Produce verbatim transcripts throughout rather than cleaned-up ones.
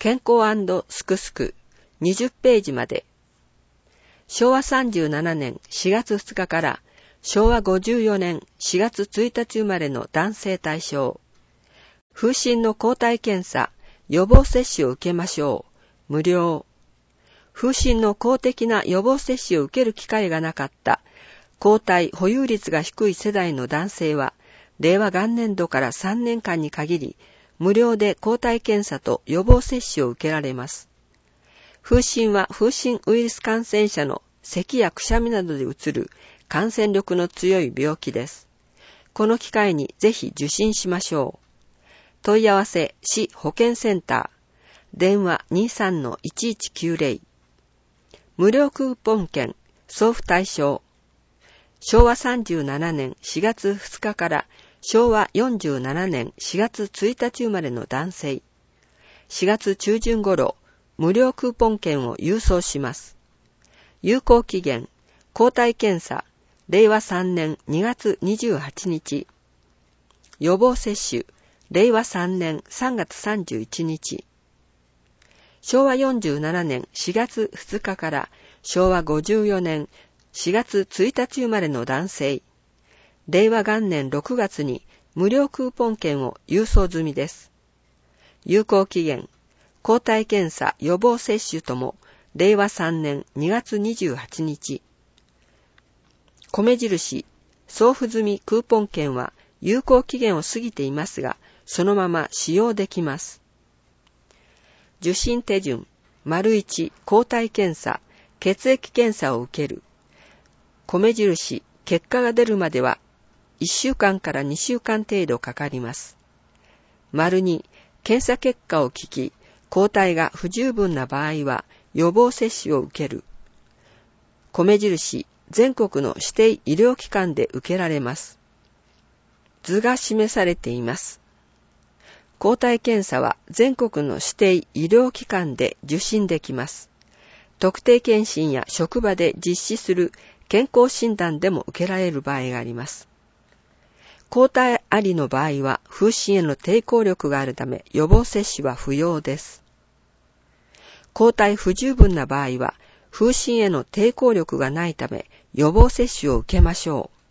健康&すくすくにじゅっページまで。しょうわさんじゅうななねんしがつふつかからしょうわごじゅうよねんしがつついたち生まれの男性対象。風疹の抗体検査、予防接種を受けましょう。無料。風疹の公的な予防接種を受ける機会がなかった抗体保有率が低い世代の男性は、令和元年度からさんねんかんに限り、無料で抗体検査と予防接種を受けられます。風疹は風疹ウイルス感染者の咳やくしゃみなどでうつる感染力の強い病気です。この機会にぜひ受診しましょう。問い合わせ市保健センター、電話 にじゅうさんのいちいちきゅうぜろ。無料クーポン券、送付対象。しょうわさんじゅうななねんしがつふつかからしょうわよんじゅうななねんしがつついたち生まれの男性。しがつちゅうじゅん頃、無料クーポン券を郵送します。有効期限、抗体検査、れいわさんねんにがつにじゅうはちにち。予防接種、れいわさんねんさんがつさんじゅういちにち。しょうわよんじゅうななねんしがつふつかからしょうわごじゅうよねんしがつついたち生まれの男性。れいわ元年ろくがつに無料クーポン券を郵送済みです。有効期限、抗体検査予防接種ともれいわさんねんにがつにじゅうはちにち。米印、送付済みクーポン券は有効期限を過ぎていますが、そのまま使用できます。受診手順、丸いち、抗体検査、血液検査を受ける。米印、結果が出るまではいっしゅうかんからにしゅうかん程度かかります。丸に、検査結果を聞き、抗体が不十分な場合は予防接種を受ける。米印、全国の指定医療機関で受けられます。図が示されています。抗体検査は全国の指定医療機関で受診できます。特定健診や職場で実施する健康診断でも受けられる場合があります。抗体ありの場合は風疹への抵抗力があるため予防接種は不要です。抗体不十分な場合は風疹への抵抗力がないため予防接種を受けましょう。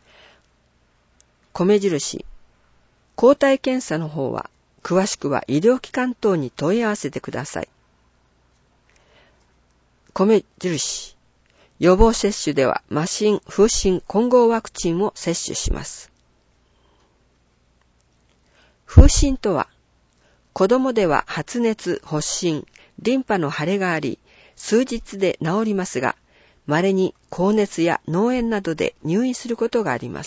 米印、抗体検査の方は詳しくは医療機関等に問い合わせてください。米印、予防接種では麻疹、風疹混合ワクチンを接種します。風疹とは、子供では発熱、発疹、リンパの腫れがあり、数日で治りますが、稀に高熱や脳炎などで入院することがあります。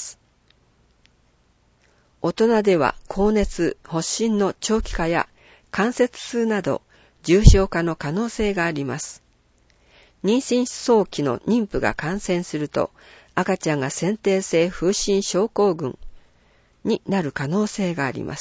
大人では高熱、発疹の長期化や関節痛など重症化の可能性があります。妊娠早期の妊婦が感染すると赤ちゃんが先天性風疹症候群になる可能性があります。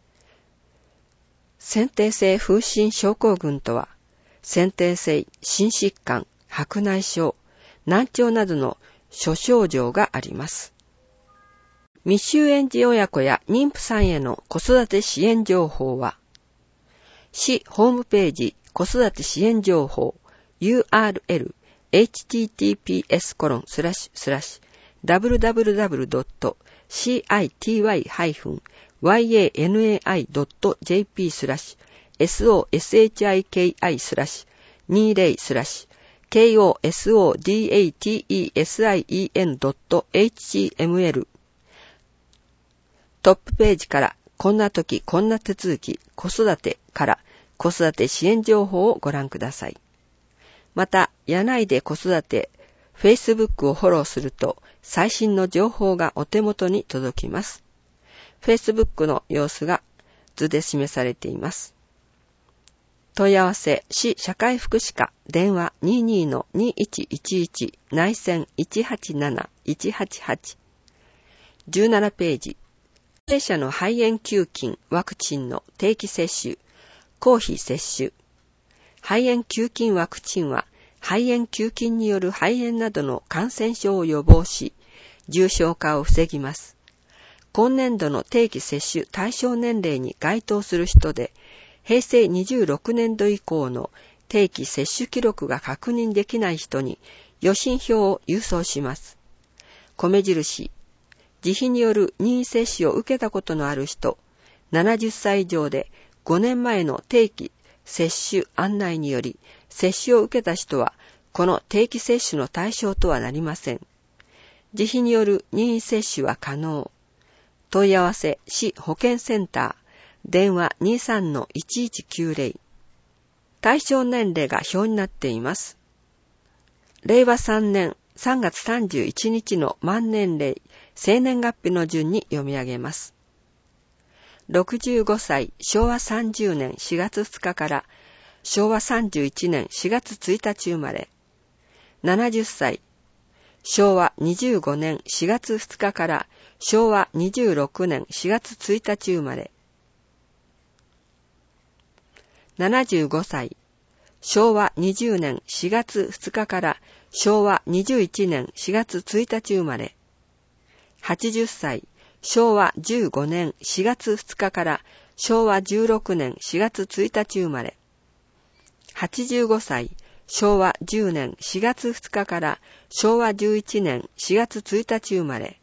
先天性風疹症候群とは、先天性心疾患、白内障、難聴などの諸症状があります。未就園児親子や妊婦さんへの子育て支援情報は、市ホームページ子育て支援情報 ユーアールエル エイチティーティーピーエスコロンスラッシュスラッシュダブリューダブリューダブリュードットシーアイティーワイハイフンワイエーエヌエーアイドットジェーピー スラッシュ エスオーエスエイチアイケーアイ スラッシュにじゅうスラッシュ ケーオーエスオーディーエーティーイーエスアイイーエヌドットエイチティーエムエル トップページからこんな時こんな手続き子育てから子育て支援情報をご覧ください。また、柳井で子育て Facebook をフォローすると最新の情報がお手元に届きます。Facebook の様子が図で示されています。問い合わせ市社会福祉課電話 にじゅうにのにいちいちいち 内線 いちはちなな いちはちはち じゅうななページ高齢者の肺炎球菌ワクチンの定期接種公費接種肺炎球菌ワクチンは肺炎球菌による肺炎などの感染症を予防し重症化を防ぎます。今年度の定期接種対象年齢に該当する人で平成にじゅうろくねんど以降の定期接種記録が確認できない人に予診票を郵送します。米印、自費による任意接種を受けたことのある人、ななじゅっさい以上でごねんまえの定期接種案内により接種を受けた人は、この定期接種の対象とはなりません。自費による任意接種は可能。問い合わせ市保健センター、電話 にさんのいちいちきゅうぜろ。対象年齢が表になっています。れいわさんねんさんがつさんじゅういちにちの満年齢、生年月日の順に読み上げます。ろくじゅうごさい、しょうわさんじゅうねんしがつふつかからしょうわさんじゅういちねんしがつついたち生まれ。ななじゅっさい、しょうわにじゅうごねんしがつふつかからしょうわにじゅうろくねんしがつついたち生まれ。ななじゅうごさい、しょうわにじゅうねんしがつふつかからしょうわにじゅういちねんしがつついたち生まれ。はちじゅっさい、しょうわじゅうごねんしがつふつかからしょうわじゅうろくねんしがつついたち生まれ。はちじゅうごさい、しょうわじゅうねんしがつふつかからしょうわじゅういちねんしがつついたち生まれ。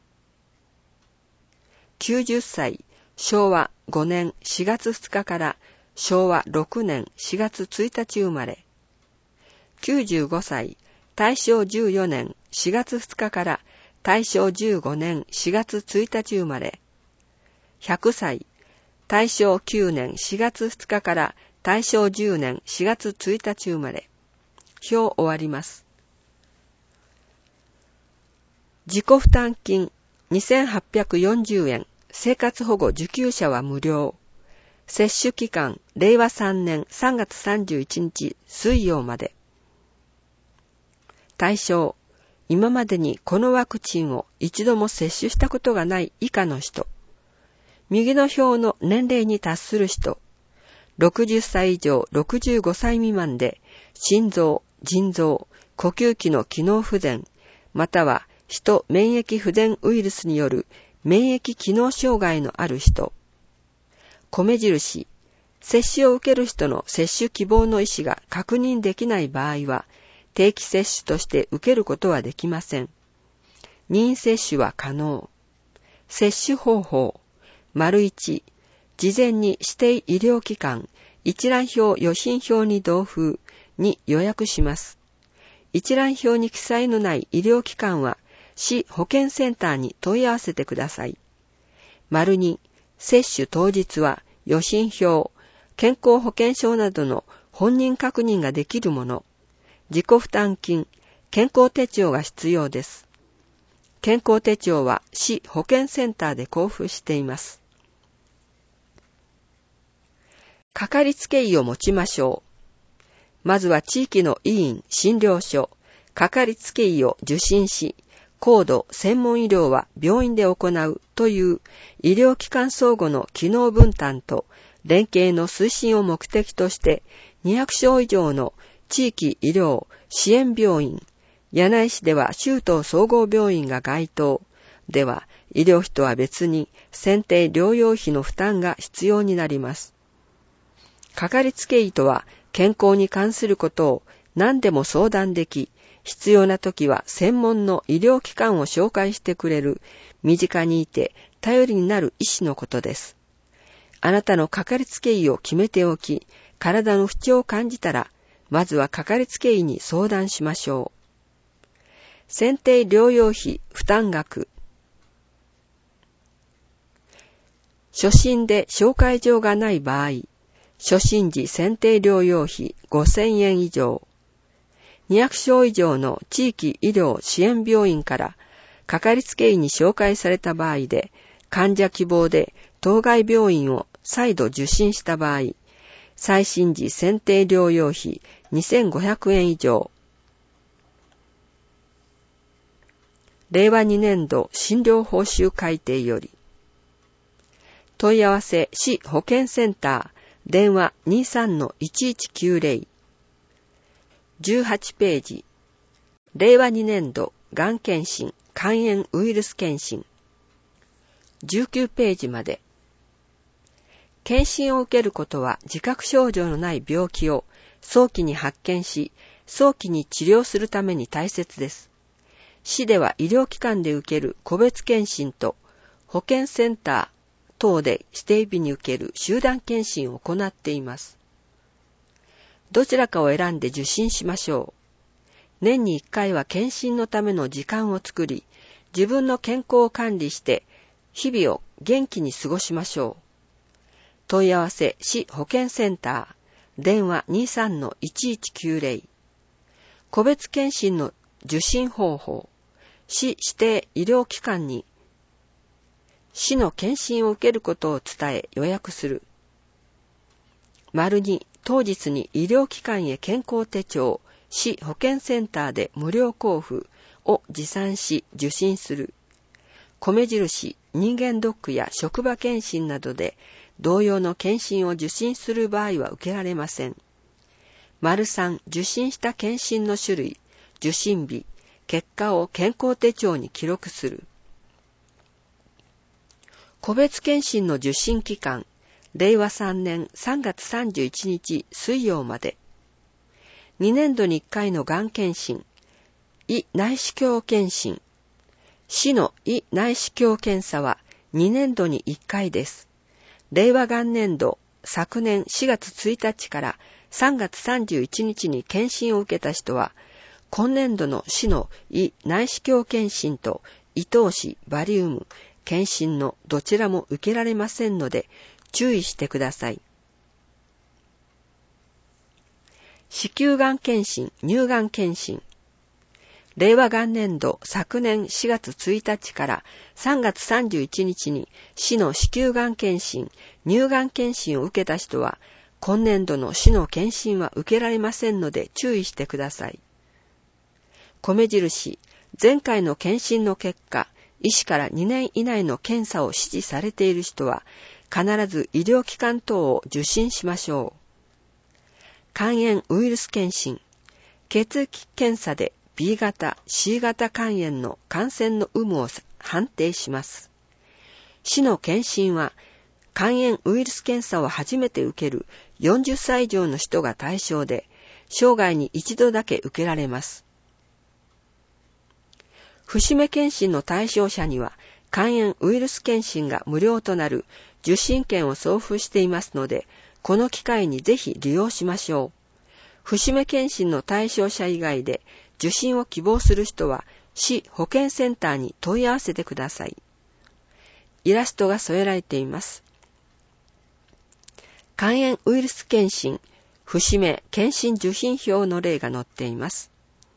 きゅうじゅっさい、しょうわごねんしがつふつかからしょうわろくねんしがつついたち生まれ。きゅうじゅうごさい、たいしょうじゅうよねんしがつふつかからたいしょうじゅうごねんしがつついたち生まれ。ひゃくさい、たいしょうきゅうねんしがつふつかからたいしょうじゅうねんしがつついたち生まれ。表終わります。自己負担金にせんはっぴゃくよんじゅうえん、生活保護受給者は無料。接種期間、れいわさんねんさんがつさんじゅういちにち水曜まで。対象、今までにこのワクチンを一度も接種したことがない以下の人。右の表の年齢に達する人。ろくじゅっさい以上ろくじゅうごさい未満で、心臓、腎臓、呼吸器の機能不全、またはヒト免疫不全ウイルスによる免疫機能障害のある人。米印、接種を受ける人の接種希望の意思が確認できない場合は、定期接種として受けることはできません。任意接種は可能。接種方法、丸いち、事前に指定医療機関、一覧表予診票に同封に予約します。一覧表に記載のない医療機関は、市保健センターに問い合わせてください。丸に、接種当日は予診票、健康保険証などの本人確認ができるもの、自己負担金、健康手帳が必要です。健康手帳は市保健センターで交付しています。かかりつけ医を持ちましょう。まずは地域の医院、診療所、かかりつけ医を受診し、高度専門医療は病院で行うという医療機関相互の機能分担と連携の推進を目的としてにひゃくしょう以上の地域医療支援病院、柳井市では州都総合病院が該当では医療費とは別に選定療養費の負担が必要になります。かかりつけ医とは健康に関することを何でも相談でき、必要な時は専門の医療機関を紹介してくれる、身近にいて頼りになる医師のことです。あなたのかかりつけ医を決めておき、体の不調を感じたら、まずはかかりつけ医に相談しましょう。選定療養費負担額。初診で紹介状がない場合、初診時選定療養費ごせんえん以上。にひゃくしょう以上の地域医療支援病院からかかりつけ医に紹介された場合で、患者希望で当該病院を再度受診した場合、再診時選定療養費にせんごひゃくえん以上。れいわにねんど診療報酬改定より。問い合わせ市保健センター、電話 にさんのいちいちきゅうぜろ。じゅうはちページ。れいわにねんどがん検診、肝炎ウイルス検診。じゅうきゅうページまで。 検診を受けることは自覚症状のない病気を早期に発見し、早期に治療するために大切です。市では医療機関で受ける個別検診と保健センター等で指定日に受ける集団検診を行っています。どちらかを選んで受診しましょう。年にいっかいは検診のための時間を作り、自分の健康を管理して日々を元気に過ごしましょう。問い合わせ市保健センター、電話 にさんのいちいちきゅうぜろ。個別検診の受診方法、市指定医療機関に市の検診を受けることを伝え予約する。丸に、当日に医療機関へ健康手帳、市保健センターで無料交付を持参し受診する。米印、人間ドックや職場検診などで同様の検診を受診する場合は受けられません。丸さん、受診した検診の種類、受診日、結果を健康手帳に記録する。個別検診の受診期間、れいわさんねんさんがつさんじゅういちにち水曜まで。にねんどにいっかいのがん検診、胃内視鏡検診。市の胃内視鏡検査はにねんどにいっかいです。令和元年度、昨年しがつついたちからさんがつさんじゅういちにちに検診を受けた人は、今年度の市の胃内視鏡検診と胃透視、バリウム、検診のどちらも受けられませんので注意してください。子宮がん検診、乳がん検診。令和元年度昨年しがつついたちからさんがつさんじゅういちにちに市の子宮がん検診、乳がん検診を受けた人は、今年度の市の検診は受けられませんので注意してください。米印、前回の検診の結果、医師からにねん以内の検査を指示されている人は、必ず医療機関等を受診しましょう。肝炎ウイルス検診、血液検査で ビーがた、シーがた肝炎の感染の有無を判定します。市の検診は、肝炎ウイルス検査を初めて受けるよんじゅっさい以上の人が対象で、生涯に一度だけ受けられます。節目検診の対象者には、肝炎ウイルス検診が無料となる受診券を送付していますので、この機会にぜひ利用しましょう。節目検診の対象者以外で受診を希望する人は、市保健センターに問い合わせてください。イラストが添えられています。肝炎ウイルス検診、節目検診受診票の例が載っています。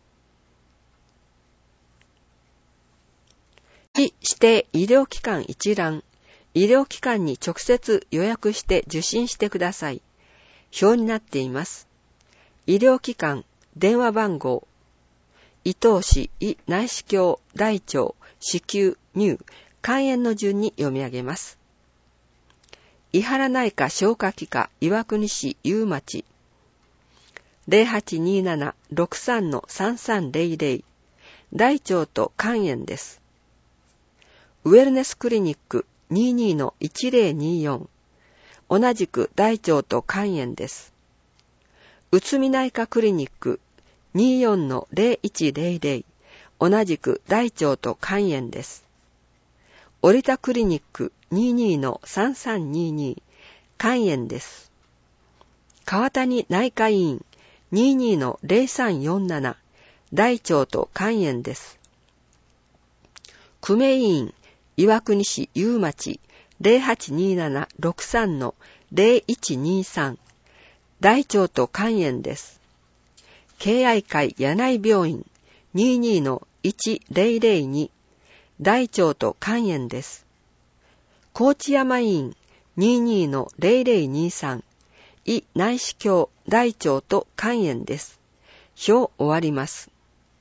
市指定医療機関一覧、医療機関に直接予約して受診してください。表になっています。医療機関、電話番号、胃透視、胃内視鏡、大腸、子宮、乳、肝炎の順に読み上げます。伊原内科消化器科岩国市有町 ゼロはちにーなな ろくさん さんさんゼロゼロ 大腸と肝炎です。ウェルネスクリニック にじゅうにのいちぜろによん 同じく大腸と肝炎です。うつみ内科クリニック にじゅうよんのゼロいちゼロゼロ 同じく大腸と肝炎です。折田クリニック にじゅうにのさんさんにーにー 肝炎です。川谷内科医院 にじゅうにのゼロさんよんなな 大腸と肝炎です。久米医院岩国市有町 ゼロはちにーなな ろくさんのゼロいちにーさん 大腸と肝炎です。敬愛会柳井病院 にじゅうにのいちゼロゼロに 大腸と肝炎です。高知山医院 にじゅうにのゼロゼロにーさん 胃内視鏡大腸と肝炎です。表終わります。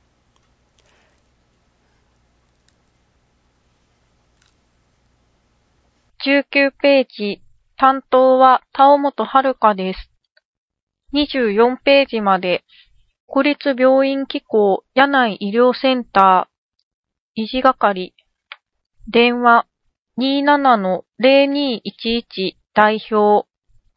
じゅうきゅうページ、担当は田尾本遥です。にじゅうよんページまで、国立病院機構柳井医療センター、維持係、電話 にじゅうななのゼロにいちいち代表。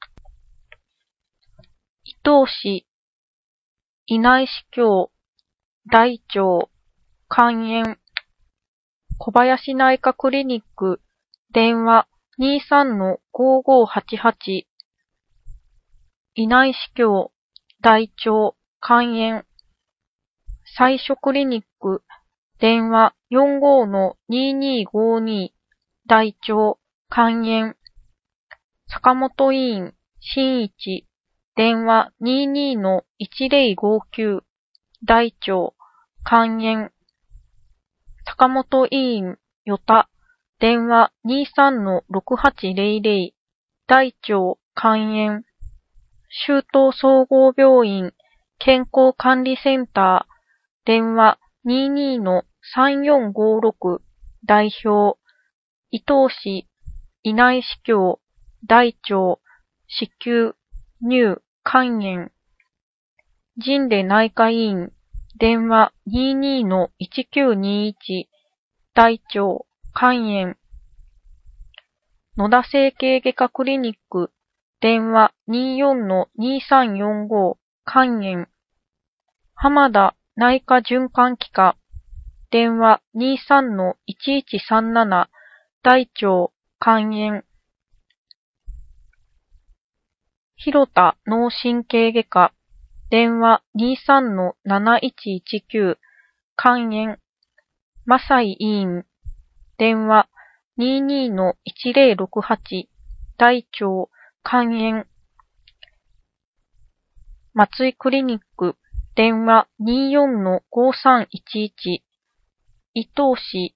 伊東市、稲井市協、大腸、肝炎。小林内科クリニック、電話 にじゅうさんのごーごーはちはち。稲井市協、大腸、肝炎。最初クリニック、電話 よんごーのにーにーごーに。大腸、肝炎。坂本医院、新一、電話 にーにーのいちぜろごーきゅう。大腸、肝炎。坂本医院、与田、電話 にじゅうさんのろくはちぜろぜろ。大腸、肝炎。周東総合病院、健康管理センター、電話 にーにーのさんよんごーろく。代表、伊東市、稲井市協、大腸、子宮、乳、肝炎。神出内科医院、電話 にーにーのいちきゅうにいち。大腸、肝炎。野田整形外科クリニック、電話 にーよんのにーさんよんご。肝炎。浜田内科循環器科、電話 にじゅうさんのいちいちさんなな。大腸、肝炎。広田脳神経外科、電話 にじゅうさんのなないちいちきゅう。肝炎。正井医院、電話 にーにーのいちぜろろくはち。大腸、肝炎。松井クリニック、電話 にーよんのごーさんいちいち。伊東市、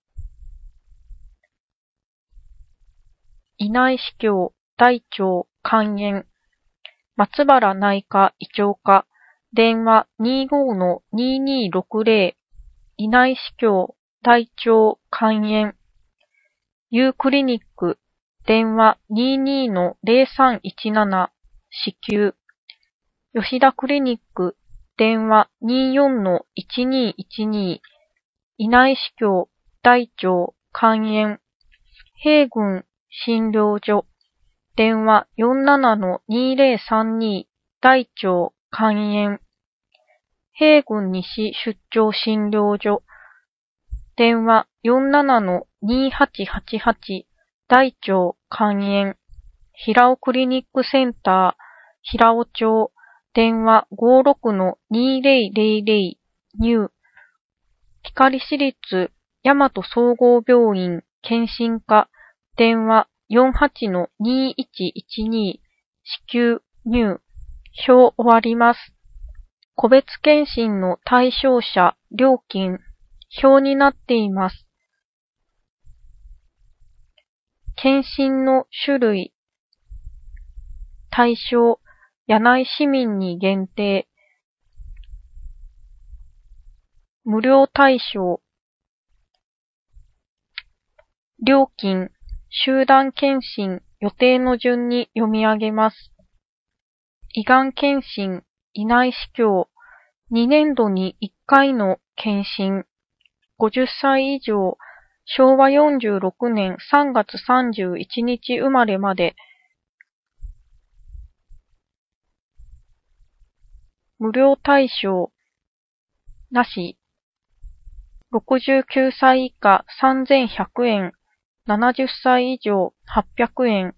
稲井市協、大腸、肝炎。松原内科胃腸科、電話 にーごーのにーにーろくぜろ。稲井市協、大腸、肝炎。Uクリニック、電話 にーにーのぜろさんいちなな。子宮。吉田クリニック、電話 にーよんのいちにーいちに。稲井市協、大腸、肝炎。平郡診療所、電話 よんななのにぜろさんに。大腸、肝炎。平郡西出張診療所、電話 よんななのにはちはちはち。大腸、肝炎。平尾クリニックセンター、平尾町、電話 ごーろくのにぜろぜろぜろ。乳。光市立大和総合病院検診科、電話 よんはちのにいちいちに。子宮、乳。表終わります。個別検診の対象者、料金、表になっています。検診の種類、対象、柳井市民に限定。無料対象。料金、集団検診、予定の順に読み上げます。胃がん検診、稲井市協、にねんどにいっかいの検診。ごじゅっさい以上、しょうわよんじゅうろくねんさんがつさんじゅういちにち生まれまで。無料対象、なし。ろくじゅうきゅうさい以下さんぜんひゃくえん、ななじゅっさい以上はっぴゃくえん。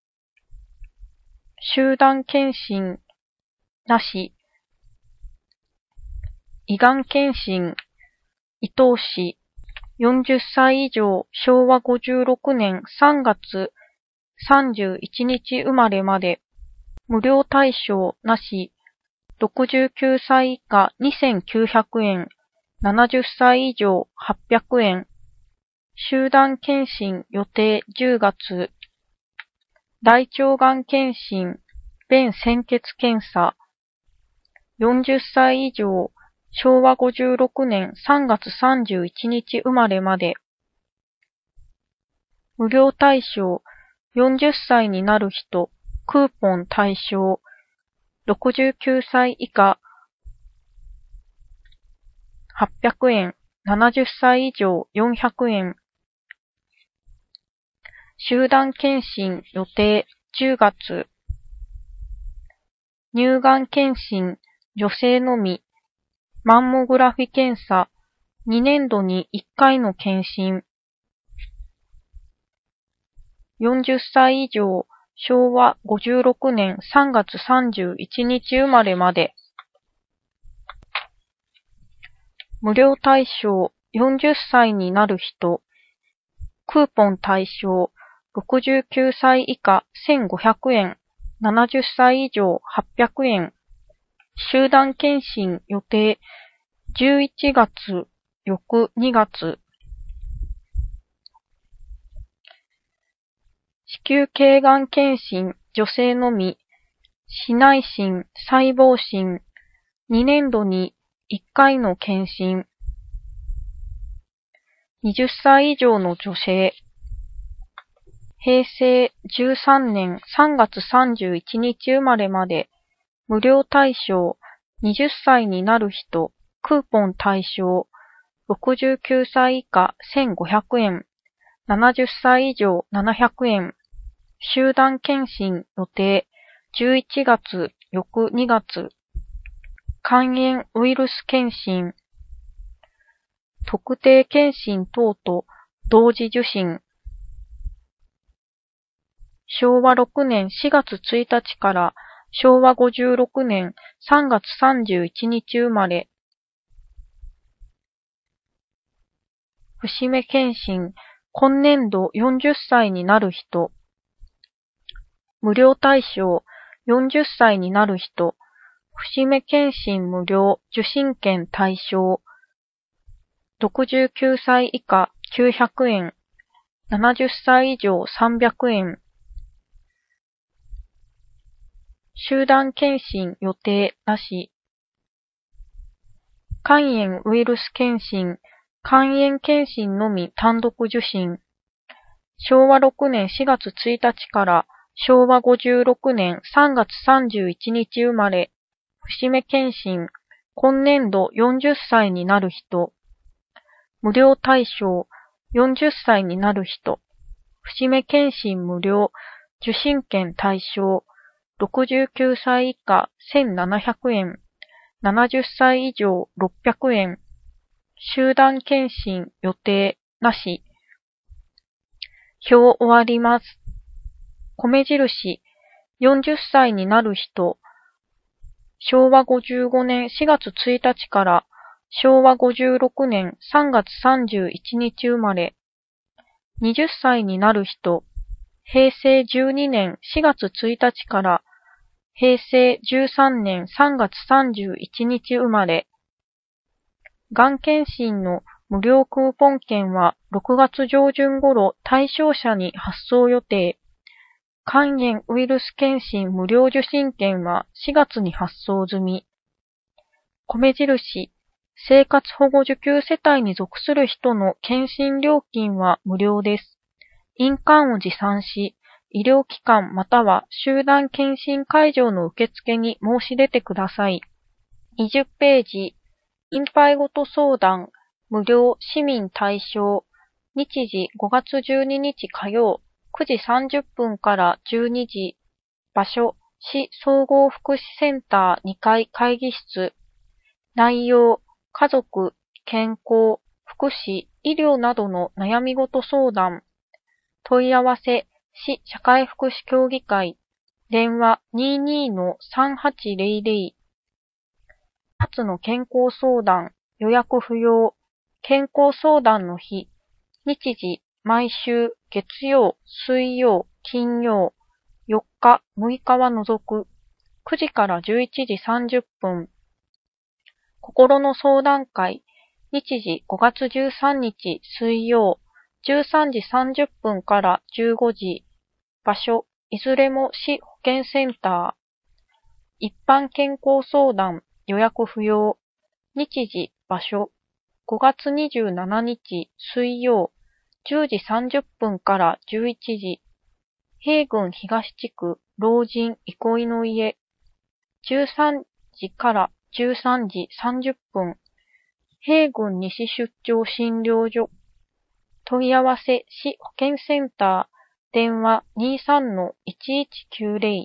集団検診、なし。胃がん検診、伊東市、よんじゅっさい以上、しょうわごじゅうろくねんさんがつさんじゅういちにち生まれまで。無料対象、なし。ろくじゅうきゅうさい以下にせんきゅうひゃくえん、ななじゅっさい以上はっぴゃくえん。集団検診予定じゅうがつ。大腸がん検診、便潜血検査。よんじゅっさい以上、しょうわごじゅうろくねんさんがつさんじゅういちにち生まれまで。無料対象、よんじゅっさいになる人、クーポン対象。ろくじゅうきゅうさい以下、はっぴゃくえん、ななじゅっさい以上よんひゃくえん。集団検診予定じゅうがつ、乳がん検診、女性のみ、マンモグラフィ検査、にねんどにいっかいの検診。よんじゅっさい以上、しょうわごじゅうろくねんさんがつさんじゅういちにち生まれまで。無料対象、よんじゅっさいになる人。クーポン対象、ろくじゅうきゅうさい以下せんごひゃくえん、ななじゅっさい以上はっぴゃくえん。集団検診予定、じゅういちがつ、翌にがつ。子宮頸がん検診、女性のみ、子内診、細胞診、にねんどにいっかいの検診。はたち以上の女性。へいせいじゅうさんねんさんがつさんじゅういちにち生まれまで、無料対象、はたちになる人、クーポン対象、ろくじゅうきゅうさい以下せんごひゃくえん、ななじゅっさい以上ななひゃくえん。集団検診予定、じゅういちがつ、翌にがつ。肝炎ウイルス検診。特定検診等と同時受診。しょうわろくねんしがつついたちからしょうわごじゅうろくねんさんがつさんじゅういちにち生まれ。節目検診、今年度よんじゅっさいになる人。無料対象、よんじゅっさいになる人。節目検診無料、受診券対象。ろくじゅうきゅうさい以下きゅうひゃくえん。ななじゅっさい以上さんびゃくえん。集団検診予定なし。肝炎ウイルス検診、肝炎検診のみ単独受診。しょうわろくねんしがつついたちからしょうわごじゅうろくねんさんがつさんじゅういちにち生まれ。節目検診、今年度よんじゅっさいになる人。無料対象、よんじゅっさいになる人。節目検診無料、受診券対象。ろくじゅうきゅうさい以下せんななひゃくえん。ななじゅっさい以上ろっぴゃくえん。集団検診予定なし。表終わります。米印、よんじゅっさいになる人。しょうわごじゅうごねんしがつついたちからしょうわごじゅうろくねんさんがつさんじゅういちにち生まれ。はたちになる人。へいせいじゅうにねんしがつついたちからへいせいじゅうさんねんさんがつさんじゅういちにち生まれ。がん検診の無料クーポン券はろくがつじょうじゅん頃対象者に発送予定。肝炎ウイルス検診無料受診券はしがつに発送済み。米印、生活保護受給世帯に属する人の検診料金は無料です。印鑑を持参し、医療機関または集団検診会場の受付に申し出てください。にじゅっページ、心配事相談、無料市民対象、日時ごがつじゅうににち火曜、くじさんじゅっぷんからじゅうにじ、場所、市総合福祉センターにかい会議室、内容、家族、健康、福祉、医療などの悩み事相談、問い合わせ、市社会福祉協議会、電話 にじゅうにのさんはちぜろぜろ、夏の健康相談、予約不要、健康相談の日、日時、毎週、月曜、水曜、金曜、よっか、むいかは除く、くじからじゅういちじさんじゅっぷん、心の相談会、日時ごがつじゅうさんにち水曜、じゅうさんじさんじゅっぷんからじゅうごじ、場所、いずれも市保健センター、一般健康相談、予約不要、日時、場所、ごがつにじゅうしちにち水曜、じゅうじさんじゅっぷんからじゅういちじ、平郡東地区老人憩いの家、じゅうさんじからじゅうさんじさんじゅっぷん、平郡西出張診療所、問い合わせ市保健センター電話 にーさんのいちいちきゅうゼロ。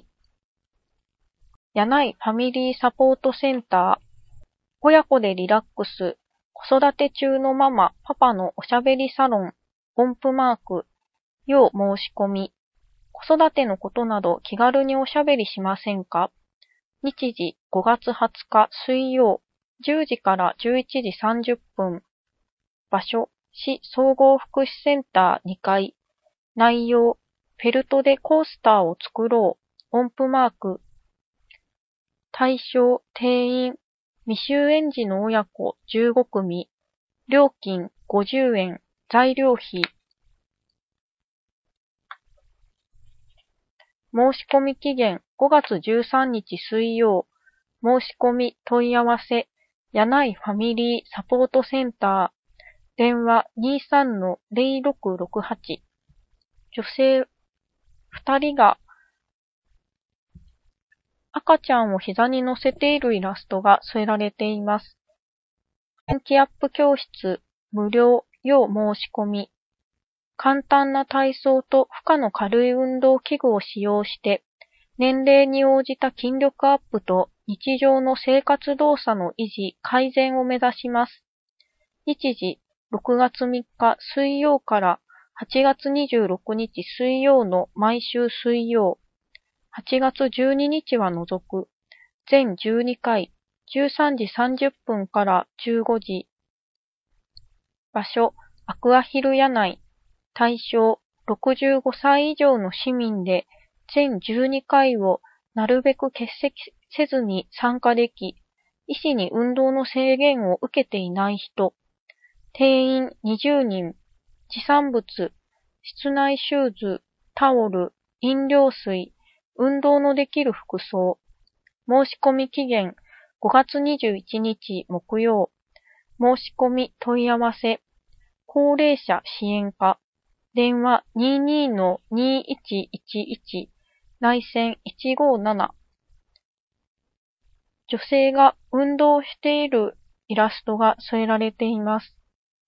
柳井ファミリーサポートセンター。親子でリラックス。子育て中のママ、パパのおしゃべりサロン。音符マーク。要申し込み。子育てのことなど気軽におしゃべりしませんか？日時ごがつはつか水曜じゅうじからじゅういちじさんじゅっぷん。場所、市総合福祉センターにかい。内容、フェルトでコースターを作ろう。音符マーク。対象、定員、未就園児の親子じゅうごくみ。料金ごじゅうえん。材料費。申し込み期限ごがつじゅうさんにち水曜。申し込み問い合わせ柳井ファミリーサポートセンター。電話 にーさんのゼロろくろくはち。女性ふたりが赤ちゃんを膝に乗せているイラストが添えられています。元気アップ教室無料要申し込み。簡単な体操と負荷の軽い運動器具を使用して、年齢に応じた筋力アップと日常の生活動作の維持、改善を目指します。日時、ろくがつみっか水曜からはちがつにじゅうろくにち水曜の毎週水曜。はちがつじゅうににちは除く。全じゅうにかい、じゅうさんじさんじゅっぷんからじゅうごじ。場所、アクアヒル柳井。対象、ろくじゅうごさい以上の市民で、全じゅうにかいをなるべく欠席せずに参加でき、医師に運動の制限を受けていない人、定員にじゅうにん、持参物、室内シューズ、タオル、飲料水、運動のできる服装、申し込み期限ごがつにじゅういちにち木曜、申し込み問い合わせ、高齢者支援課、電話 にーにーのにーいちいちいち、内線いちごーなな。女性が運動しているイラストが添えられています。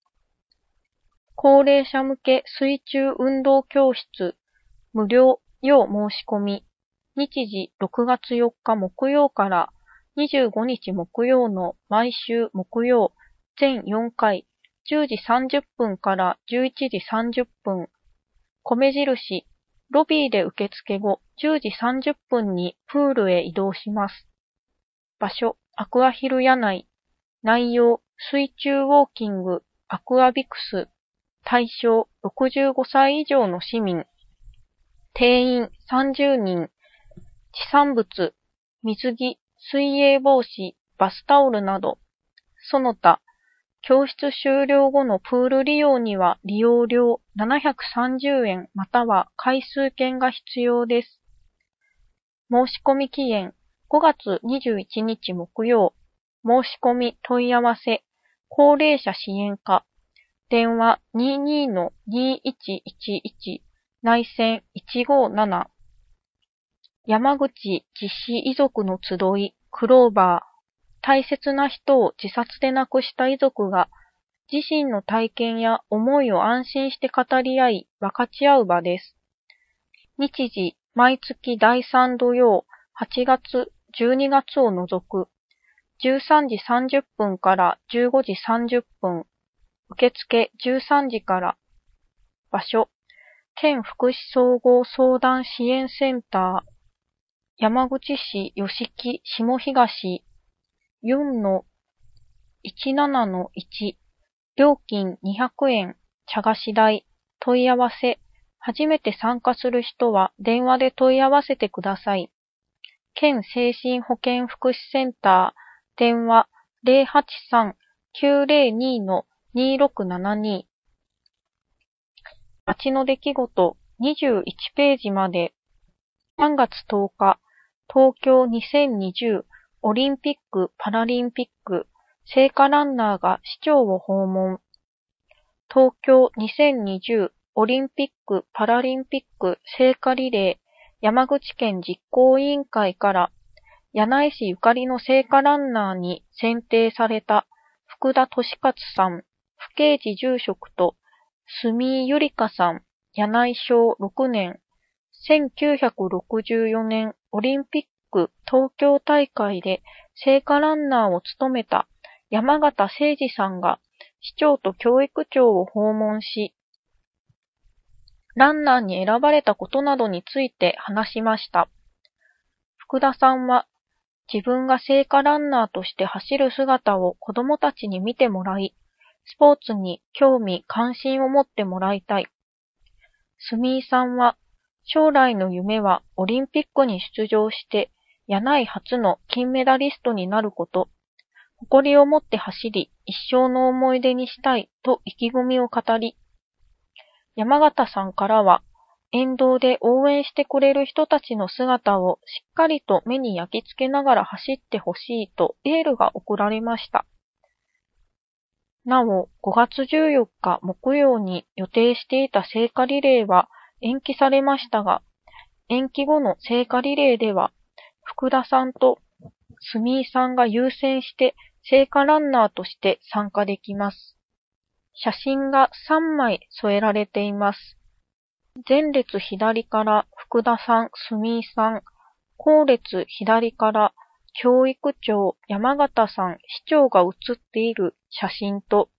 高齢者向け水中運動教室、無料要申し込み。日時ろくがつよっか木曜からにじゅうごにち木曜の毎週木曜、全よんかい、じゅうじさんじゅっぷんからじゅういちじさんじゅっぷん。米印、ロビーで受付後じゅうじさんじゅっぷんにプールへ移動します。場所、アクアヒル柳井。内容、水中ウォーキング、アクアビクス。対象、ろくじゅうごさい以上の市民。定員さんじゅうにん。持参物、水着、水泳帽子、バスタオルなど。その他、教室終了後のプール利用には利用料ななひゃくさんじゅうえんまたは回数券が必要です。申し込み期限ごがつにじゅういちにち木曜。申し込み問い合わせ、高齢者支援課。電話 にーにーのにーいちいちいち、内線いちごーなな。山口実子遺族の集い、クローバー。大切な人を自殺で亡くした遺族が、自身の体験や思いを安心して語り合い、分かち合う場です。日時、毎月だいさん土曜、はちがつ、じゅうにがつを除く。じゅうさんじさんじゅっぷんからじゅうごじさんじゅっぷん。受付じゅうさんじから。場所、県福祉総合相談支援センター。山口市吉木下東。よんのいちななのいち。料金にひゃくえん。茶菓子代。問い合わせ。初めて参加する人は電話で問い合わせてください。県精神保健福祉センター。電話 ゼロはちさんきゅうゼロにのにろくななに。街の出来事にじゅういちページまで。さんがつとおか、東京にせんにじゅうオリンピック・パラリンピック聖火ランナーが市長を訪問。東京にせんにじゅうオリンピック・パラリンピック聖火リレー山口県実行委員会から柳井市ゆかりの聖火ランナーに選定された福田俊勝さん、府刑事住職と住井ゆりかさん、 柳井小ろくねん、せんきゅうひゃくろくじゅうよねんオリンピック東京大会で聖火ランナーを務めた山形誠二さんが市長と教育長を訪問し、ランナーに選ばれたことなどについて話しました。福田さんは、自分が聖火ランナーとして走る姿を子供たちに見てもらい、スポーツに興味関心を持ってもらいたい。住井さんは、将来の夢はオリンピックに出場して、柳井初の金メダリストになること、誇りを持って走り、一生の思い出にしたいと意気込みを語り、山形さんからは、沿道で応援してくれる人たちの姿をしっかりと目に焼き付けながら走ってほしいとエールが送られました。なお、ごがつじゅうよっか木曜に予定していた聖火リレーは延期されましたが、延期後の聖火リレーでは、福田さんと住井さんが優先して聖火ランナーとして参加できます。写真がさんまい添えられています。前列左から福田さん、住井さん、後列左から教育長、山形さん、市長が写っている写真と、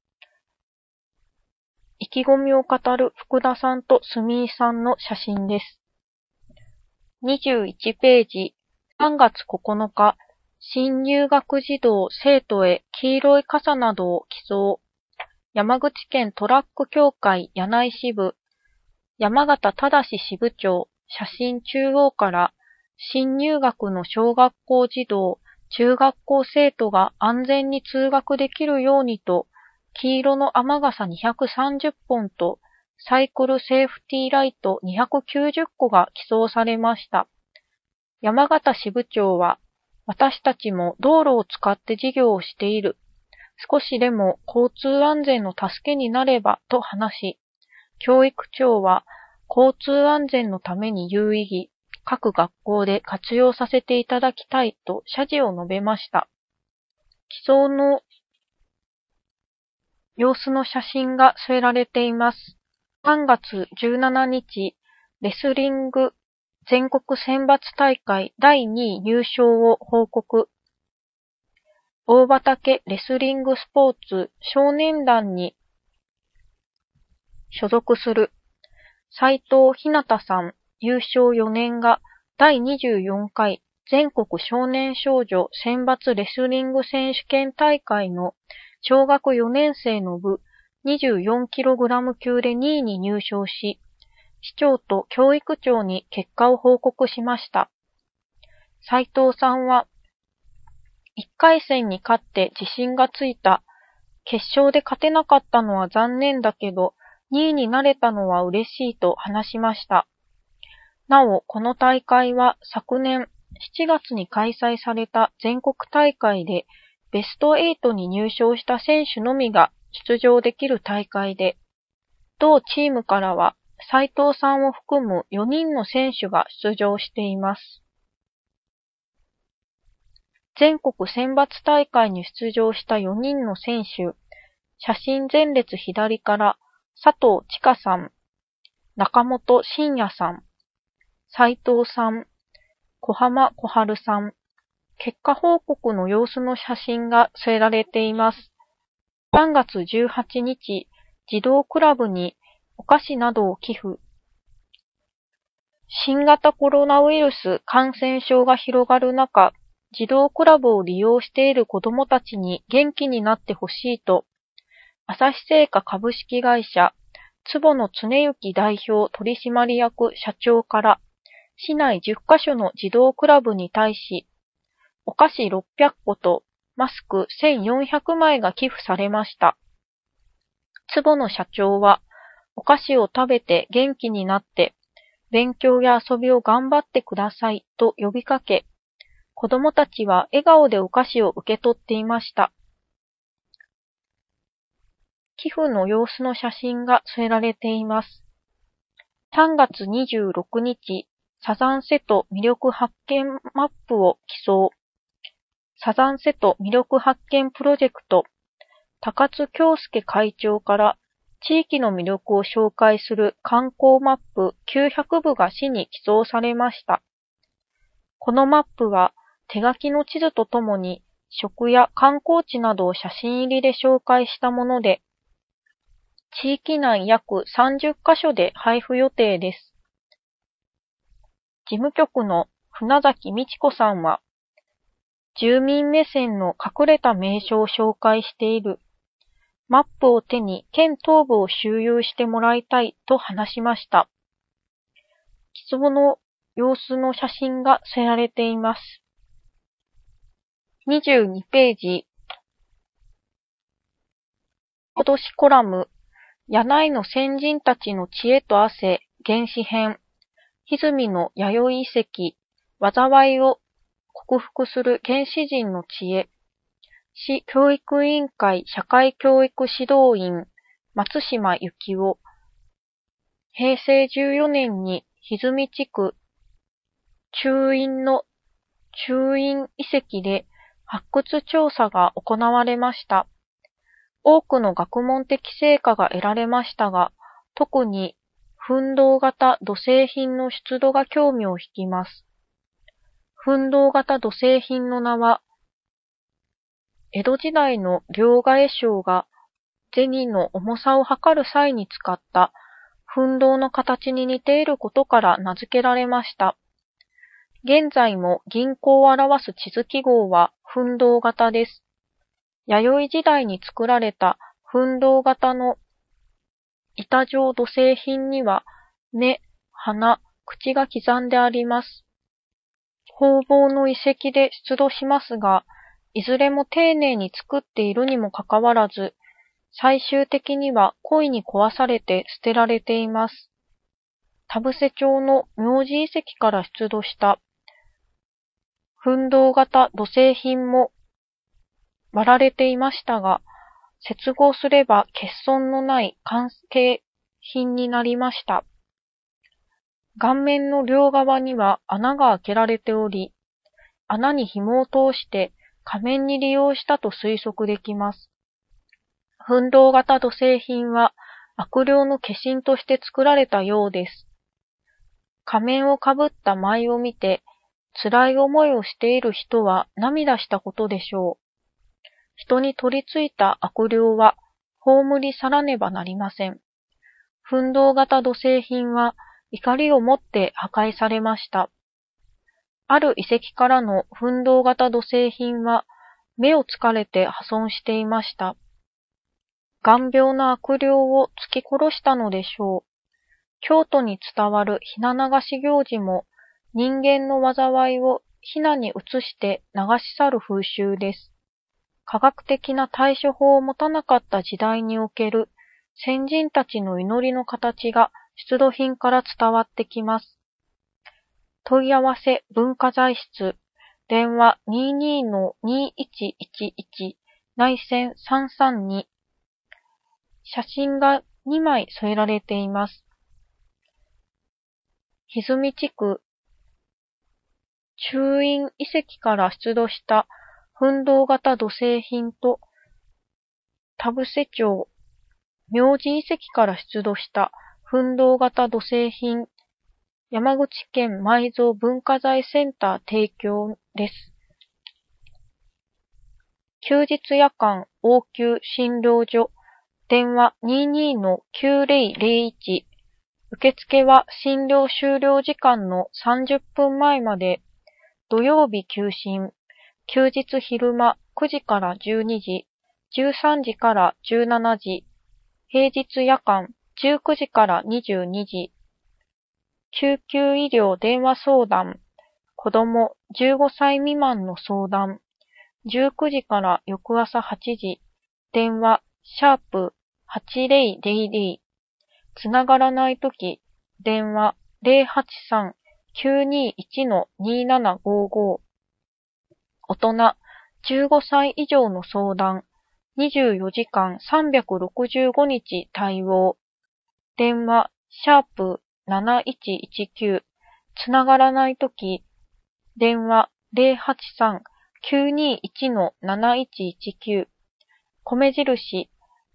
意気込みを語る福田さんと住井さんの写真です。にじゅういちページ、さんがつここのか、新入学児童生徒へ黄色い傘などを寄贈。山口県トラック協会柳井支部、山形忠支部長、写真中央から、新入学の小学校児童、中学校生徒が安全に通学できるようにと、黄色の雨傘にひゃくさんじゅっぽんと、サイクルセーフティーライトにひゃくきゅうじゅっこが寄贈されました。山形支部長は、私たちも道路を使って事業をしている。少しでも交通安全の助けになればと話し、教育長は交通安全のために有意義、各学校で活用させていただきたいと謝辞を述べました。寄贈の様子の写真が添えられています。さんがつじゅうしちにち、レスリング全国選抜大会だいにい入賞を報告。大畑レスリングスポーツ少年団に所属する斉藤ひなたさん優勝よねんがだいにじゅうよんかい全国少年少女選抜レスリング選手権大会の小学よねんせいの部 にじゅうよんキログラム 級でにいに入賞し、市長と教育長に結果を報告しました。斉藤さんはいっかいせんに勝って自信がついた。決勝で勝てなかったのは残念だけど、にいになれたのは嬉しいと話しました。なお、この大会は昨年しちがつに開催された全国大会でベストはちに入賞した選手のみが出場できる大会で、同チームからは斉藤さんを含むよにんの選手が出場しています。全国選抜大会に出場したよにんの選手、写真前列左から佐藤千佳さん、中本真也さん、斉藤さん、小浜小春さん、結果報告の様子の写真が添えられています。さんがつじゅうはちにち、児童クラブにお菓子などを寄付。新型コロナウイルス感染症が広がる中、児童クラブを利用している子どもたちに元気になってほしいと、朝日製菓株式会社、坪野恒之代表取締役社長から、市内じゅっかしょの児童クラブに対し、お菓子ろっぴゃっことマスクせんよんひゃくまいが寄付されました。坪野社長は、お菓子を食べて元気になって、勉強や遊びを頑張ってくださいと呼びかけ、子どもたちは笑顔でお菓子を受け取っていました。寄付の様子の写真が添えられています。さんがつにじゅうろくにち、サザン瀬戸魅力発見マップを寄贈。サザン瀬戸魅力発見プロジェクト、高津京介会長から地域の魅力を紹介する観光マップきゅうひゃくぶが市に寄贈されました。このマップは手書きの地図とともに食や観光地などを写真入りで紹介したもので、地域内約さんじゅっかしょで配布予定です。事務局の船崎美智子さんは、住民目線の隠れた名所を紹介している。マップを手に県東部を周遊してもらいたいと話しました。寄贈の様子の写真が載られています。にじゅうにページ。今年コラム、柳井の先人たちの知恵と汗、原始編、歪みの弥生遺跡、災いを克服する原始人の知恵、市教育委員会社会教育指導員、松島幸夫、へいせいじゅうよねんに歪み地区、中院の中院遺跡で発掘調査が行われました。多くの学問的成果が得られましたが、特に奮動型土製品の出土が興味を引きます。奮動型土製品の名は、江戸時代の両替商が銭の重さを測る際に使った奮動の形に似ていることから名付けられました。現在も銀行を表す地図記号は奮動型です。弥生時代に作られた奮動型の板状土製品には目、鼻、口が刻んであります。方々の遺跡で出土しますが、いずれも丁寧に作っているにもかかわらず、最終的には故意に壊されて捨てられています。田伏町の明治遺跡から出土した奮動型土製品も割られていましたが、接合すれば欠損のない完成品になりました。顔面の両側には穴が開けられており、穴に紐を通して仮面に利用したと推測できます。奮動型土製品は悪霊の化身として作られたようです。仮面をかぶった舞を見て、辛い思いをしている人は涙したことでしょう。人に取り付いた悪霊は葬り去らねばなりません。奮動型土製品は怒りをもって破壊されました。ある遺跡からの奮動型土製品は目をつかれて破損していました。眼病の悪霊を突き殺したのでしょう。京都に伝わるひな流し行事も人間の災いをひなに移して流し去る風習です。科学的な対処法を持たなかった時代における先人たちの祈りの形が出土品から伝わってきます。問い合わせ文化財室、電話 にじゅうに の にいちいちいち 内線さんさんに、写真がにまい添えられています。歪み地区、中院遺跡から出土した奮動型土製品と、田伏町、明治遺跡から出土した奮動型土製品、山口県埋蔵文化財センター提供です。休日夜間応急診療所、電話 にじゅうに の きゅうぜろぜろいち、受付は診療終了時間のさんじゅっぷんまえまで、土曜日休診、休日昼間くじからじゅうにじ、じゅうさんじからじゅうしちじ、平日夜間じゅうくじからにじゅうにじ、救急医療電話相談、子供じゅうごさい未満の相談、じゅうくじから翌朝はちじ、電話シャープはちぜろぜろぜろ、つながらないとき、電話ゼロはちさん きゅうにいち の にななごご、大人じゅうごさい以上の相談、にじゅうよじかんさんびゃくろくじゅうごにち対応、電話シャープなないちいちきゅう、つながらないとき、電話ゼロはちさん きゅうにいち のなないちいちきゅう、米印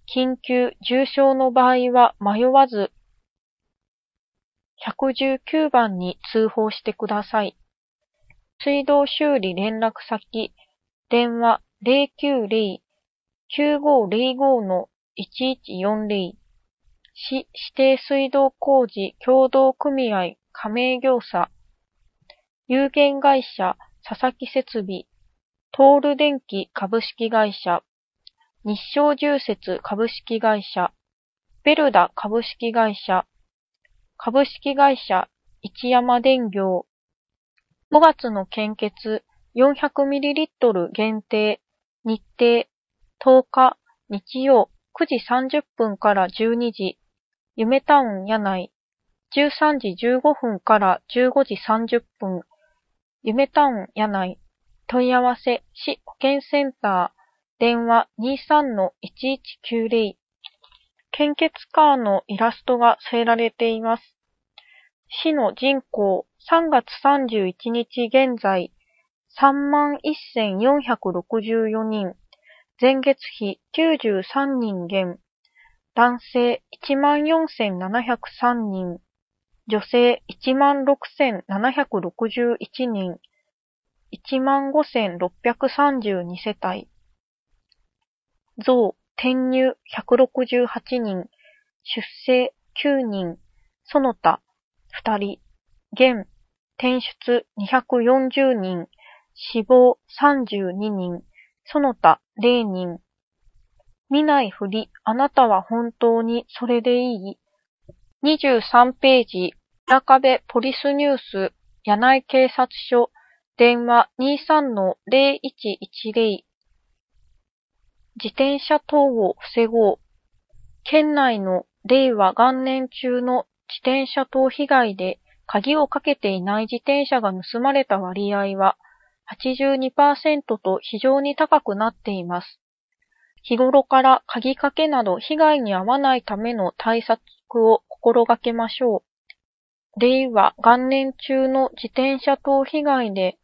緊急、重症の場合は迷わずひゃくじゅうきゅうばんに通報してください。水道修理連絡先、電話 ゼロきゅうゼロ きゅうごゼロご のいちいちよんゼロ、市指定水道工事協同組合加盟業者、有限会社佐々木設備、トール電機株式会社、日照重設株式会社、ベルダ株式会社、株式会社一山電業、ごがつの献血 よんひゃくミリリットル 限定、日程、とおか、日曜くじさんじゅっぷんからじゅうにじ、夢タウン柳井、じゅうさんじじゅうごふんからじゅうごじさんじゅっぷん、夢タウン柳井、問い合わせ、市保健センター、電話 にじゅうさんのいちいちきゅうゼロ、献血カーのイラストが添えられています。市の人口、さんがつさんじゅういちにち現在、さんまんせんよんひゃくろくじゅうよにん、前月比きゅうじゅうさんにん減、男性いちまんよんせんななひゃくさんにん、女性いちまんろくせんななひゃくろくじゅういちにん、いちまんごせんろっぴゃくさんじゅうにせたい。増、転入ひゃくろくじゅうはちにん、出生きゅうにん、その他ふたり、減、転出にひゃくよんじゅうにん、死亡さんじゅうににん、その他ゼロにん。見ないふり、あなたは本当にそれでいい？にじゅうさんページ、浦壁ポリスニュース、柳井警察署、電話 にじゅうさんのゼロいちいちゼロ。自転車等を防ごう。県内の令和元年中の自転車等被害で鍵をかけていない自転車が盗まれた割合は はちじゅうにパーセント と非常に高くなっています。日頃から鍵かけなど被害に遭わないための対策を心がけましょう。令和元年中の自転車等被害で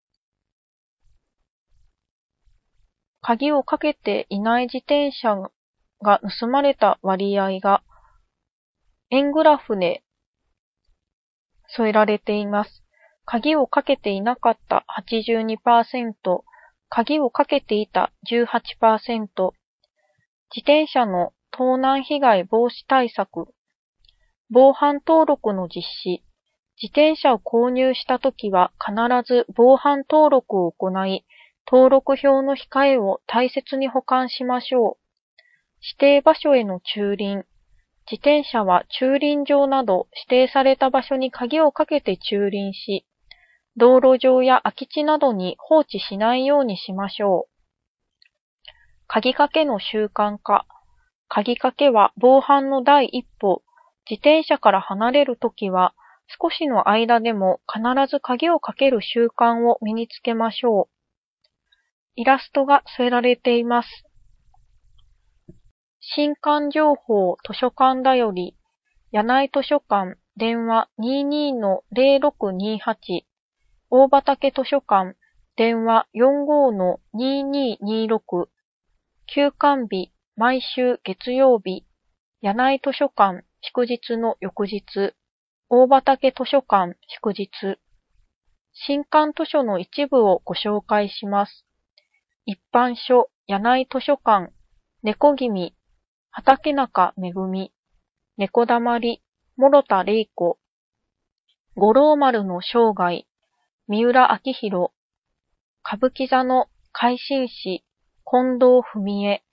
鍵をかけていない自転車が盗まれた割合が円グラフで添えられています。鍵をかけていなかったはちじゅうにパーセント、鍵をかけていた じゅうはちパーセント、自転車の盗難被害防止対策、防犯登録の実施、自転車を購入したときは必ず防犯登録を行い、登録表の控えを大切に保管しましょう。指定場所への駐輪。自転車は駐輪場など指定された場所に鍵をかけて駐輪し、道路上や空き地などに放置しないようにしましょう。鍵かけの習慣化。鍵かけは防犯の第一歩。自転車から離れるときは、少しの間でも必ず鍵をかける習慣を身につけましょう。イラストが添えられています。新刊情報図書館だより、柳井図書館、電話 にじゅうにのゼロろくにはち、大畑図書館、電話 よんごのにににろく、休館日、毎週月曜日、柳井図書館、祝日の翌日、大畑図書館、祝日。新刊図書の一部をご紹介します。一般書、柳井図書館、猫君、畠中めぐみ、猫だまり、諸田玲子、五郎丸の生涯、三浦明宏、歌舞伎座の改新誌、近藤文江。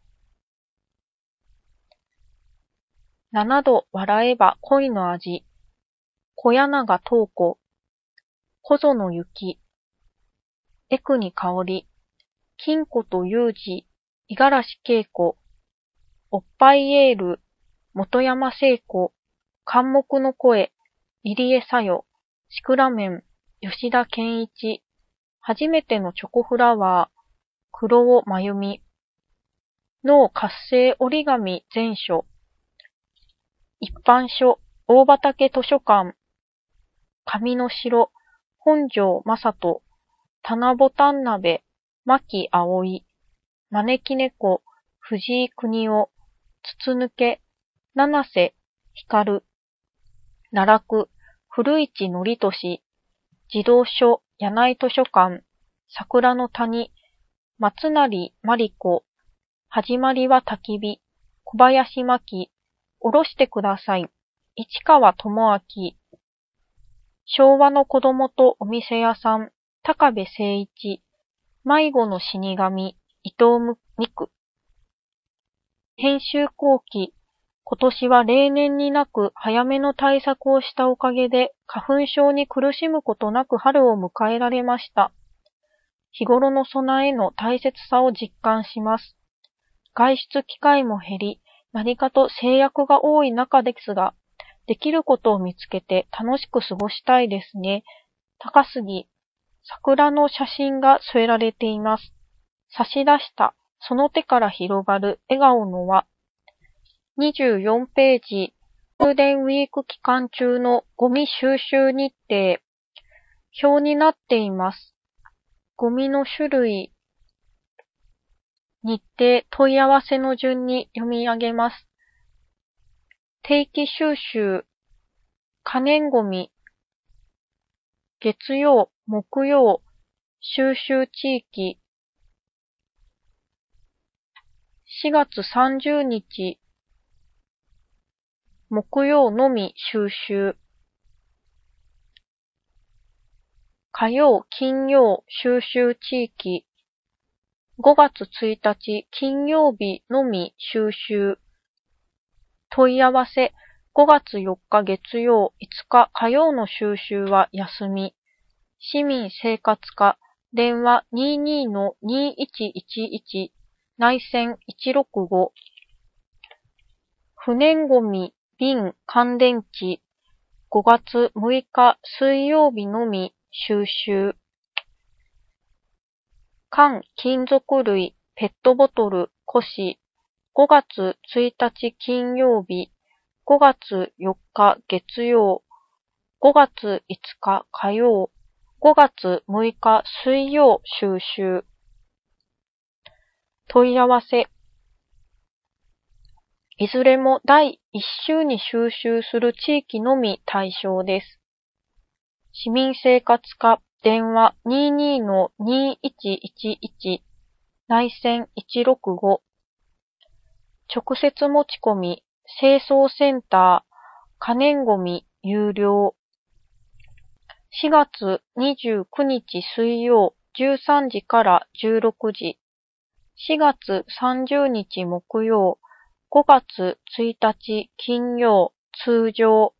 七度笑えば恋の味、小柳東子、小園幸、江国香織、金子と裕二、五十嵐恵子、おっぱいエール、本山聖子、監目の声、入江さよ、シクラメン、吉田健一、初めてのチョコフラワー、黒尾真由美、脳活性折り紙全書、一般書、大畑図書館、上の城、本庄正人、棚ぼたん鍋、牧葵、招き猫、藤井邦夫、 筒抜け、七瀬光、奈落、古市憲俊、児童書、柳井図書館、桜の谷、松成真理子、始まりは焚き火、小林真希、おろしてください、市川智明、昭和の子供とお店屋さん、高部誠一、迷子の死神、伊藤美久。編集後期、今年は例年になく早めの対策をしたおかげで花粉症に苦しむことなく春を迎えられました。日頃の備えの大切さを実感します。外出機会も減り、何かと制約が多い中ですが、できることを見つけて楽しく過ごしたいですね。高杉、桜の写真が添えられています。差し出した、その手から広がる笑顔の輪。にじゅうよんページ、ゴールデンウィーク期間中のゴミ収集日程。表になっています。ゴミの種類、日程、問い合わせの順に読み上げます。定期収集、可燃ゴミ、月曜、木曜、収集地域、しがつさんじゅうにち、木曜のみ収集。火曜、金曜、収集地域。ごがつついたち、金曜日のみ収集。問い合わせ、ごがつよっか月曜、いつか火曜の収集は休み。市民生活課、電話 にじゅうに の にじゅういちいちいち、内線いちろくご。不燃ゴミ、瓶、乾電池、ごがつむいか水曜日のみ収集。缶、金属類、ペットボトル、古紙、ごがつついたち金曜日、ごがつよっか月曜、ごがついつか火曜、ごがつむいか水曜収集。問い合わせ。いずれもだいいっ週に収集する地域のみ対象です。市民生活課、電話 にじゅうに の にじゅういちいちいち、内線いちろくご。直接持ち込み、清掃センター、可燃ゴミ、有料。しがつにじゅうくにち水曜、じゅうさんじからじゅうろくじ。しがつさんじゅうにち木曜、ごがつついたち金曜、通常。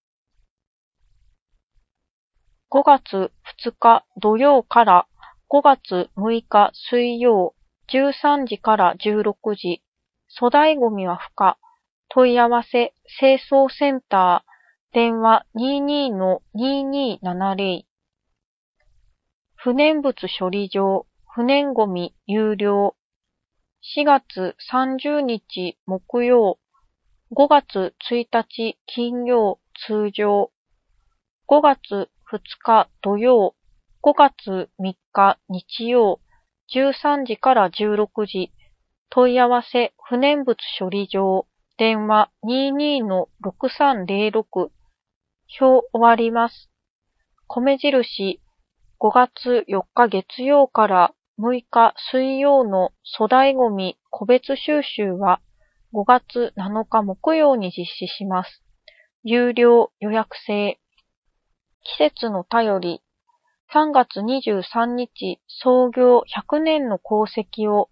ごがつふつか土曜からごがつむいか水曜、じゅうさんじからじゅうろくじ。粗大ゴミは不可。問い合わせ、清掃センター、電話 にじゅうに の にじゅうにななぜろ。不燃物処理場、不燃ゴミ有料。しがつさんじゅうにち木曜、ごがつついたち金曜通常、ごがつふつか土曜、ごがつみっか日曜、じゅうさんじからじゅうろくじ、問い合わせ不燃物処理場、電話 にじゅうに の ろくさんぜろろく、表終わります。米印、ごがつよっか月曜からむいか水曜の粗大ゴミ個別収集はごがつなのか木曜に実施します。有料予約制。季節の便り。さんがつにじゅうさんにち創業ひゃくねんの功績を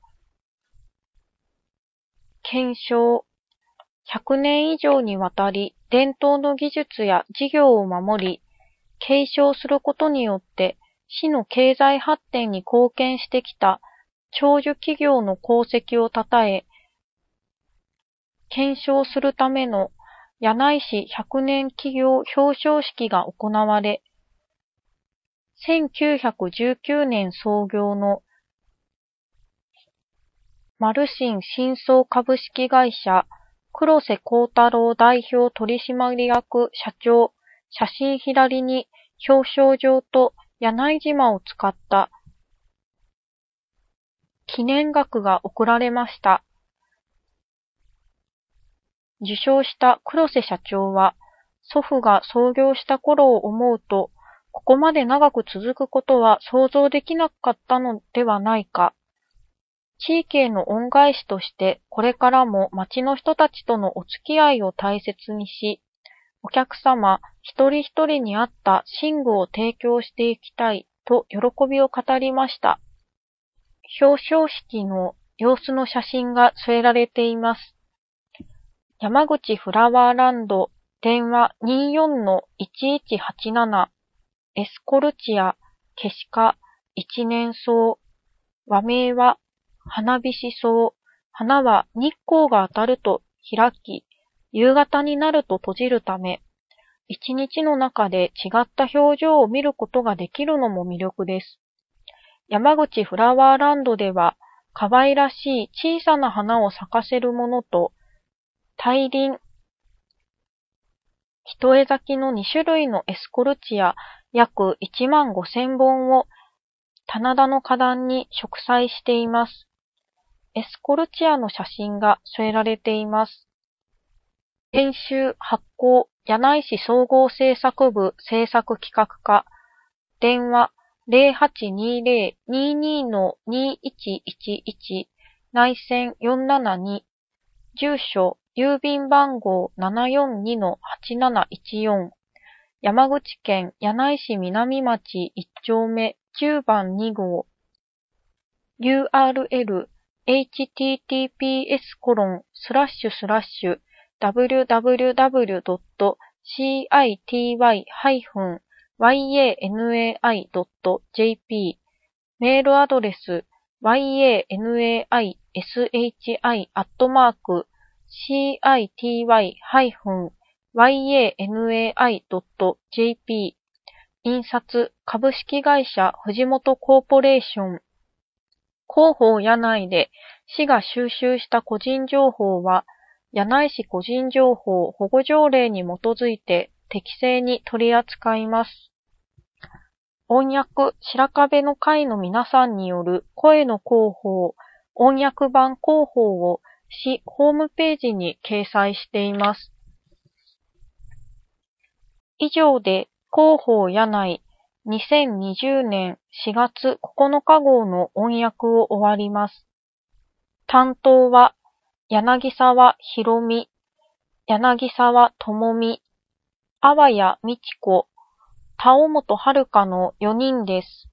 検証。ひゃくねん以上にわたり伝統の技術や事業を守り、継承することによって市の経済発展に貢献してきた長寿企業の功績をたたえ、検証するための柳井市ひゃくねん企業表彰式が行われ、せんきゅうひゃくじゅうきゅうねん創業のマルシン新装株式会社黒瀬幸太郎代表取締役社長写真左に表彰状と柳井島を使った記念額が贈られました。 受賞した黒瀬社長は、祖父が創業した頃を思うと、ここまで長く続くことは想像できなかったのではないか。地域への恩返しとして、これからも町の人たちとのお付き合いを大切にし、お客様一人一人に合った寝具を提供していきたいと喜びを語りました。表彰式の様子の写真が添えられています。山口フラワーランド、電話 にじゅうよんのいちいちはちなな、エスコルチア、ケシ科、一年草、和名は花火し草、花は日光が当たると開き、夕方になると閉じるため、一日の中で違った表情を見ることができるのも魅力です。山口フラワーランドでは、可愛らしい小さな花を咲かせるものと、大輪、一重咲きのに種類のエスコルチア約いちまんごせんぼんを棚田の花壇に植栽しています。エスコルチアの写真が添えられています。編集発行柳井市総合制作部制作企画課、電話 ゼロはちにゼロ にじゅうのにいちいちいち 内線よんななに、住所郵便番号 ななよんにのはちなないちよん、山口県柳井市南町いち丁目きゅうばんに号、ユーアールエル エイチティーティーピーエス コロン スラッシュスラッシュ ダブリューダブリューダブリュー ドット シーアイティーワイ ハイフン ワイエーエヌエーアイ ドット ジェーピー、メールアドレス ワイエーエヌエーアイエスエイチアイ アットマーク シーアイティーワイ ハイフン ワイエーエヌエーアイ ドット ジェーピー、印刷株式会社藤本コーポレーション。広報柳井で市が収集した個人情報は、柳井市個人情報保護条例に基づいて適正に取り扱います。音訳白壁の会の皆さんによる声の広報、音訳版広報を市ホームページに掲載しています。以上で広報柳井にせんにじゅうねんしがつここのか号の音訳を終わります。担当は柳沢博美、柳沢智美、阿波谷美智子、田尾本遥のよにんです。